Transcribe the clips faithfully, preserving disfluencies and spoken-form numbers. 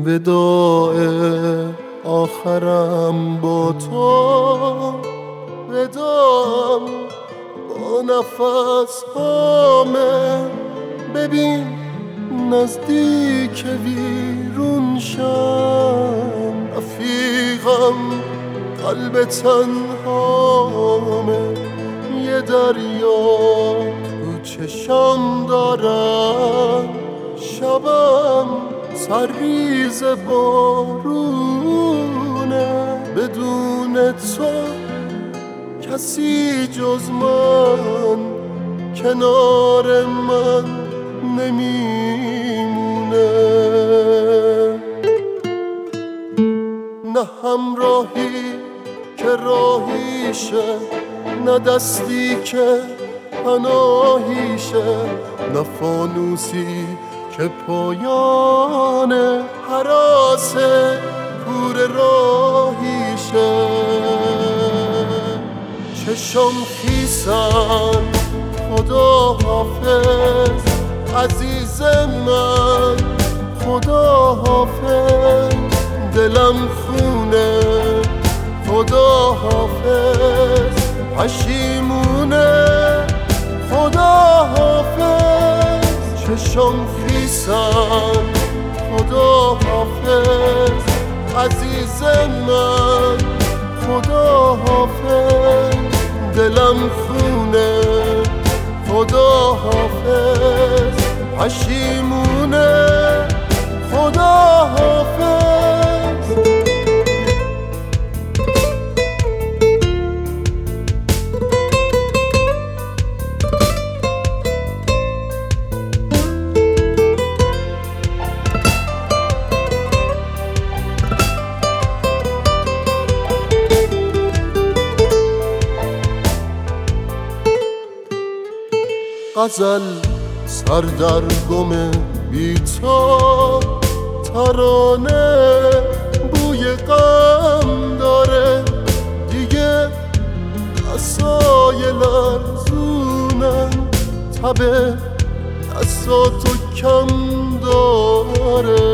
وداع آخرم با تو، وداعم با نفس هامه. ببین نزدیک ویرون شم، رفیقم قلب تنهامه. یه دریا تو چشم دارم، شبم سرریز بارونه. بدون تو کسی جز من کنار من نمیمونه. نه همراهی که راهیشه، نه دستی که پناهیشه، نه فانوسی که پایان هراس کور راهیشه. چشم خیسن خدا حافظ عزیز من، خدا حافظ. دلم خونه خدا حافظ، پشیمونه خدا حافظ. چشم خیسن خدا حافظ عزیز من، خدا حافظ. دلم خونه خدا حافظ، پشیمونه خدا حافظ. غزل سردرگم بی تو، ترانه بوی غم داره. دیگه دستای لرزونن، تب دستاتو کم داره.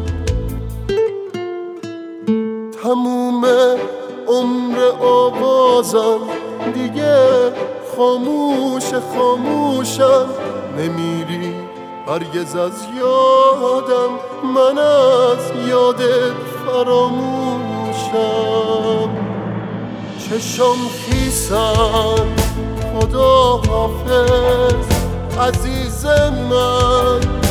تموم عمر آوازم دیگه خاموش خاموشم. نمیری هرگز از یادم، من از یادت فراموشم. چشم خیسن خدا حافظ عزیز من،